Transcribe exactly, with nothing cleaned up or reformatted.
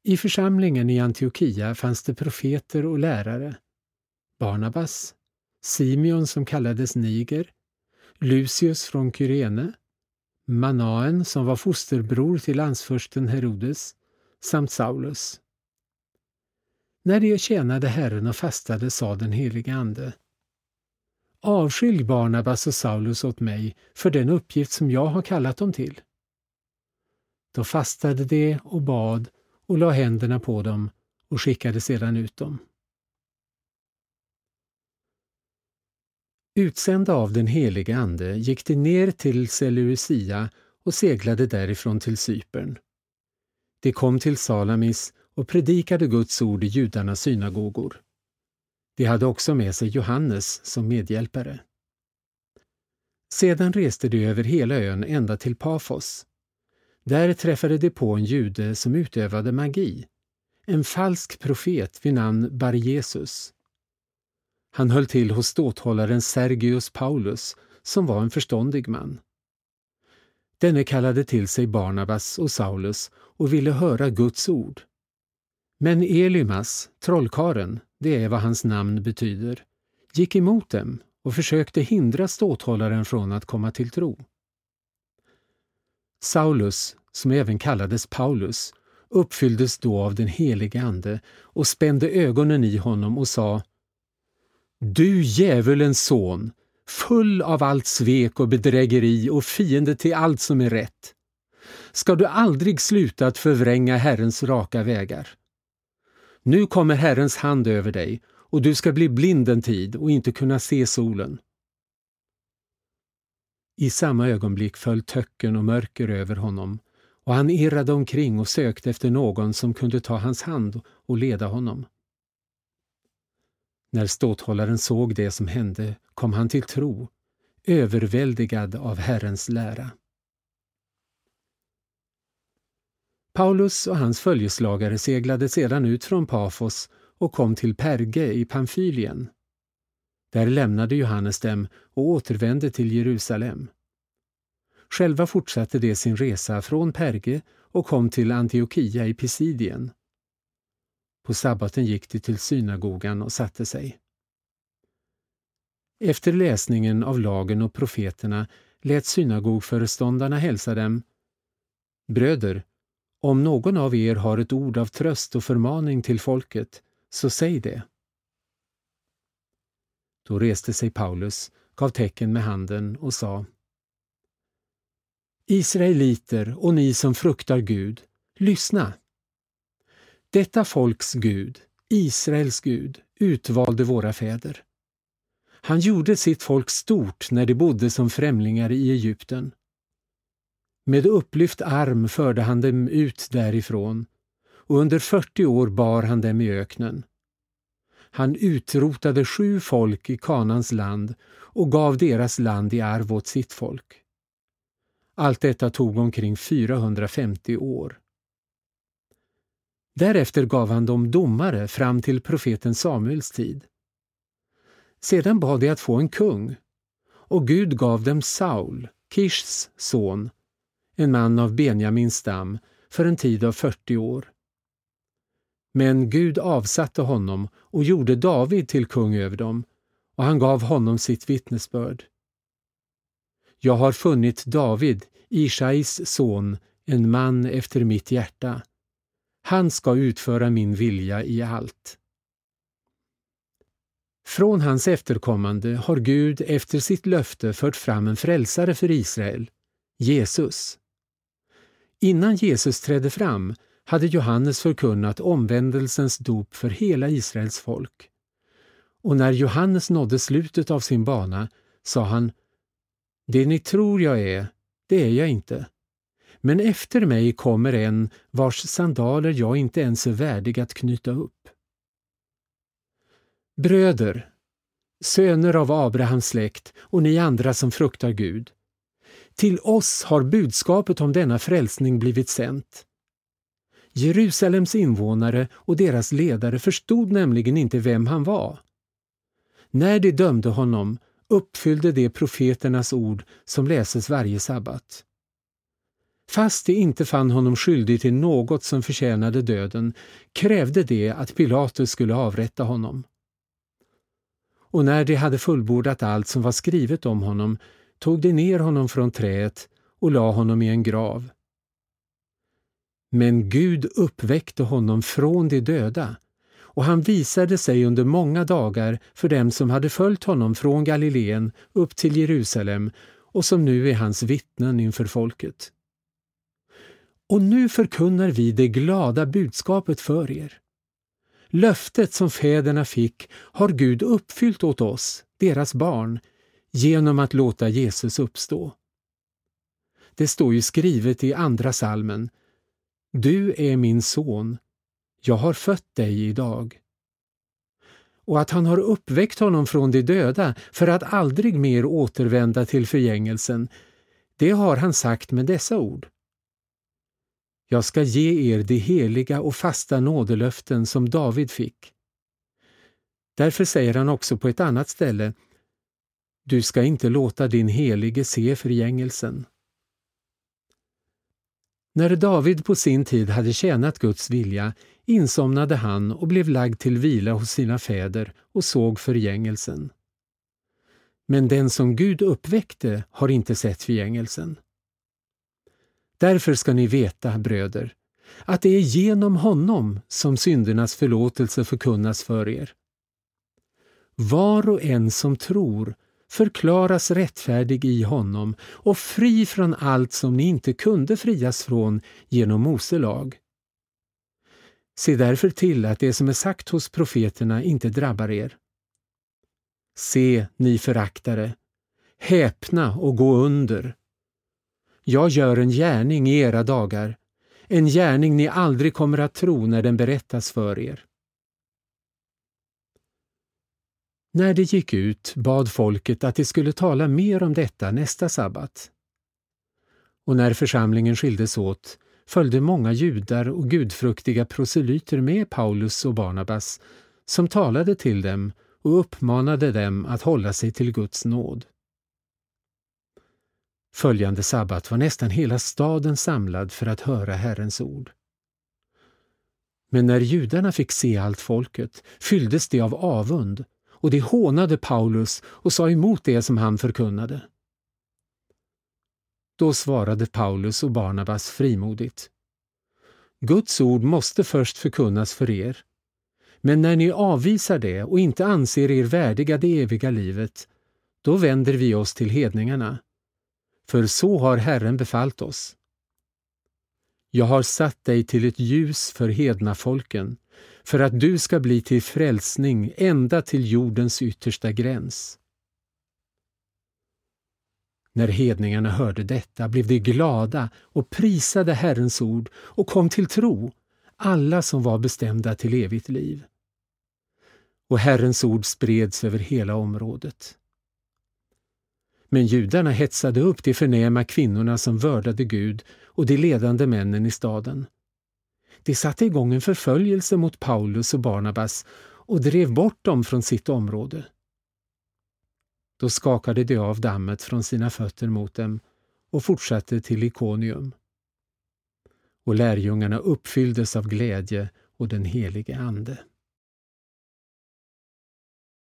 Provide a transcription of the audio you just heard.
I församlingen i Antiokia fanns det profeter och lärare. Barnabas, Simeon som kallades Niger, Lucius från Kyrene, Manaen som var fosterbror till landsförsten Herodes, samt Saulus. När de tjänade Herren och fastade sa den helige ande: Avskilj Barnabas och Saulus åt mig för den uppgift som jag har kallat dem till. Då fastade de och bad och la händerna på dem och skickade sedan ut dem. Utsända av den helige ande gick de ner till Seleucia och seglade därifrån till Cypern. De kom till Salamis och predikade Guds ord i judarnas synagogor. De hade också med sig Johannes som medhjälpare. Sedan reste de över hela ön ända till Pafos. Där träffade de på en jude som utövade magi, en falsk profet vid namn Bar-Jesus. Han höll till hos ståthållaren Sergius Paulus, som var en förståndig man. Denne kallade till sig Barnabas och Saulus och ville höra Guds ord. Men Elymas, trollkaren, det är vad hans namn betyder, gick emot dem och försökte hindra ståthållaren från att komma till tro. Saulus, som även kallades Paulus, uppfylldes då av den helige ande och spände ögonen i honom och sa: Du djävulens son, full av allt svek och bedrägeri och fiende till allt som är rätt. Ska du aldrig sluta att förvränga Herrens raka vägar? Nu kommer Herrens hand över dig och du ska bli blind en tid och inte kunna se solen. I samma ögonblick föll töcken och mörker över honom och han irrade omkring och sökte efter någon som kunde ta hans hand och leda honom. När ståthållaren såg det som hände kom han till tro, överväldigad av Herrens lära. Paulus och hans följeslagare seglade sedan ut från Pafos och kom till Perge i Pamfylien. Där lämnade Johannes dem och återvände till Jerusalem. Själva fortsatte de sin resa från Perge och kom till Antiokia i Pisidien. På sabbaten gick de till synagogan och satte sig. Efter läsningen av lagen och profeterna lät synagogföreståndarna hälsa dem: Bröder, om någon av er har ett ord av tröst och förmaning till folket, så säg det. Då reste sig Paulus, gav tecken med handen och sa: Israeliter och ni som fruktar Gud, lyssna. Detta folks Gud, Israels Gud, utvalde våra fäder. Han gjorde sitt folk stort när de bodde som främlingar i Egypten. Med upplyft arm förde han dem ut därifrån, och under fyrtio år bar han dem i öknen. Han utrotade sju folk i Kanans land och gav deras land i arv åt sitt folk. Allt detta tog omkring fyrahundrafemtio år. Därefter gav han dem domare fram till profeten Samuels tid. Sedan bad de att få en kung, och Gud gav dem Saul, Kishs son, en man av Benjamins stam, för en tid av fyrtio år. Men Gud avsatte honom och gjorde David till kung över dem, och han gav honom sitt vittnesbörd. Jag har funnit David, Ishais son, en man efter mitt hjärta. Han ska utföra min vilja i allt. Från hans efterkommande har Gud efter sitt löfte fört fram en frälsare för Israel, Jesus. Innan Jesus trädde fram hade Johannes förkunnat omvändelsens dop för hela Israels folk. Och när Johannes nådde slutet av sin bana sa han: Det ni tror jag är, det är jag inte. Men efter mig kommer en vars sandaler jag inte ens är värdig att knyta upp. Bröder, söner av Abrahams släkt och ni andra som fruktar Gud, till oss har budskapet om denna frälsning blivit sänt. Jerusalems invånare och deras ledare förstod nämligen inte vem han var. När de dömde honom uppfyllde de profeternas ord som läses varje sabbat. fast de inte fann honom skyldig till något som förtjänade döden, krävde de att Pilatus skulle avrätta honom. Och när de hade fullbordat allt som var skrivet om honom, tog de ner honom från träet och la honom i en grav. Men Gud uppväckte honom från de döda, och han visade sig under många dagar för dem som hade följt honom från Galileen upp till Jerusalem och som nu är hans vittnen inför folket. Och nu förkunnar vi det glada budskapet för er. Löftet som fäderna fick har Gud uppfyllt åt oss, deras barn, genom att låta Jesus uppstå. Det står ju skrivet i andra salmen: Du är min son, jag har fött dig idag. Och att han har uppväckt honom från de döda för att aldrig mer återvända till förgängelsen, det har han sagt med dessa ord. Jag ska ge er de heliga och fasta nådelöften som David fick. Därför säger han också på ett annat ställe: Du ska inte låta din helige se förgängelsen. När David på sin tid hade tjänat Guds vilja, insomnade han och blev lagd till vila hos sina fäder och såg förgängelsen. Men den som Gud uppväckte har inte sett förgängelsen. Därför ska ni veta, bröder, att det är genom honom som syndernas förlåtelse förkunnas för er. Var och en som tror förklaras rättfärdig i honom och fri från allt som ni inte kunde frias från genom Mose lag. Se därför till att det som är sagt hos profeterna inte drabbar er. Se, ni föraktare, häpna och gå under. Jag gör en gärning i era dagar, en gärning ni aldrig kommer att tro när den berättas för er. När de gick ut bad folket att de skulle tala mer om detta nästa sabbat. Och när församlingen skildes åt följde många judar och gudfruktiga proselyter med Paulus och Barnabas, som talade till dem och uppmanade dem att hålla sig till Guds nåd. Följande sabbat var nästan hela staden samlad för att höra Herrens ord. Men när judarna fick se allt folket fylldes de av avund, och de hånade Paulus och sa emot det som han förkunnade. Då svarade Paulus och Barnabas frimodigt: Guds ord måste först förkunnas för er, men när ni avvisar det och inte anser er värdiga det eviga livet, då vänder vi oss till hedningarna, för så har Herren befallt oss. Jag har satt dig till ett ljus för hedna folken, för att du ska bli till frälsning ända till jordens yttersta gräns. När hedningarna hörde detta blev de glada och prisade Herrens ord och kom till tro, alla som var bestämda till evigt liv. Och Herrens ord spreds över hela området. Men judarna hetsade upp de förnäma kvinnorna som vördade Gud och de ledande männen i staden. De satte igång en förföljelse mot Paulus och Barnabas och drev bort dem från sitt område. Då skakade de av dammet från sina fötter mot dem och fortsatte till Ikonium. Och lärjungarna uppfylldes av glädje och den helige ande.